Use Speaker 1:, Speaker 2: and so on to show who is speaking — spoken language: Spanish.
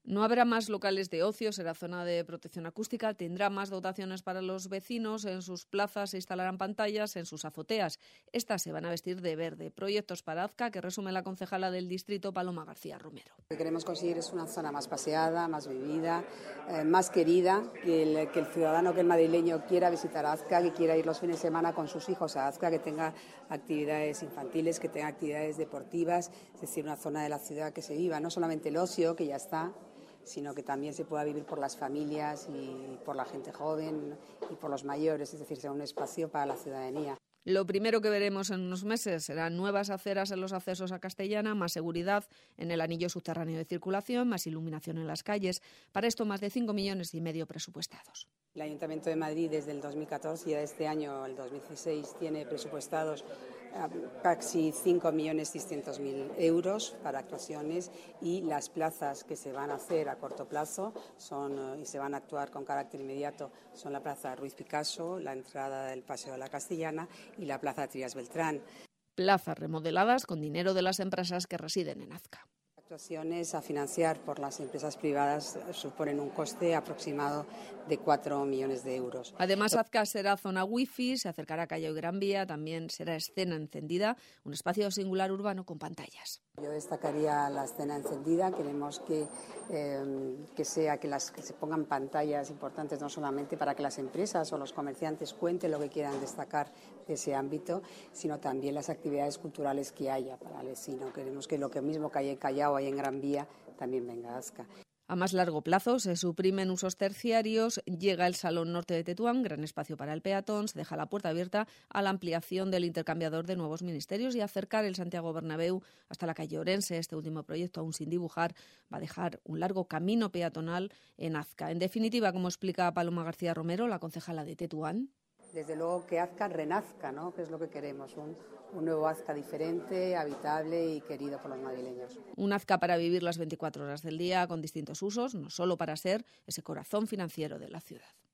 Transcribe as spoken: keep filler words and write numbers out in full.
Speaker 1: No habrá más locales de ocio, será zona de protección acústica, tendrá más dotaciones para los vecinos, en sus plazas se instalarán pantallas, en sus azoteas. Estas se van a vestir de verde. Proyectos para Azca, que resume la concejala del distrito, Paloma García Romero.
Speaker 2: Lo que queremos conseguir es una zona más paseada, más vivida, eh, más querida, que el, que el ciudadano, que el madrileño quiera visitar Azca, que quiera ir los fines de semana con sus hijos a Azca, que tenga actividades infantiles, que tenga actividades deportivas, es decir, una zona de la ciudad que se viva, no solamente el ocio, que ya está, sino que también se pueda vivir por las familias y por la gente joven y por los mayores, es decir, sea un espacio para la ciudadanía.
Speaker 1: Lo primero que veremos en unos meses serán nuevas aceras en los accesos a Castellana, más seguridad en el anillo subterráneo de circulación, más iluminación en las calles. Para esto, más de cinco millones y medio presupuestados.
Speaker 2: El Ayuntamiento de Madrid desde el dos mil catorce y ya este año, el dos mil dieciséis, tiene presupuestados casi cinco millones seiscientos mil euros para actuaciones, y las plazas que se van a hacer a corto plazo son, y se van a actuar con carácter inmediato son la Plaza Ruiz Picasso, la entrada del Paseo de la Castellana y la Plaza Trías Beltrán.
Speaker 1: Plazas remodeladas con dinero de las empresas que residen en Azca.
Speaker 2: Actuaciones a financiar por las empresas privadas suponen un coste aproximado de cuatro millones de euros.
Speaker 1: Además, Azca será zona wifi, se acercará a Callao y Gran Vía, también será escena encendida, un espacio singular urbano con pantallas.
Speaker 2: Yo destacaría la escena encendida. Queremos que, eh, que, sea, que, las, que se pongan pantallas importantes, no solamente para que las empresas o los comerciantes cuenten lo que quieran destacar de ese ámbito, sino también las actividades culturales que haya para el vecino. Queremos que lo que mismo que hay en Callao, hay en Gran Vía, también venga a Azca.
Speaker 1: A más largo plazo se suprimen usos terciarios, llega el Salón Norte de Tetuán, gran espacio para el peatón, se deja la puerta abierta a la ampliación del intercambiador de nuevos ministerios y acercar el Santiago Bernabéu hasta la calle Orense. Este último proyecto, aún sin dibujar, va a dejar un largo camino peatonal en Azca. En definitiva, como explica Paloma García Romero, la concejala de Tetuán,
Speaker 2: desde luego que Azca renazca, ¿no? Que es lo que queremos, un, un nuevo Azca diferente, habitable y querido por los madrileños.
Speaker 1: Un Azca para vivir las veinticuatro horas del día con distintos usos, no solo para ser ese corazón financiero de la ciudad.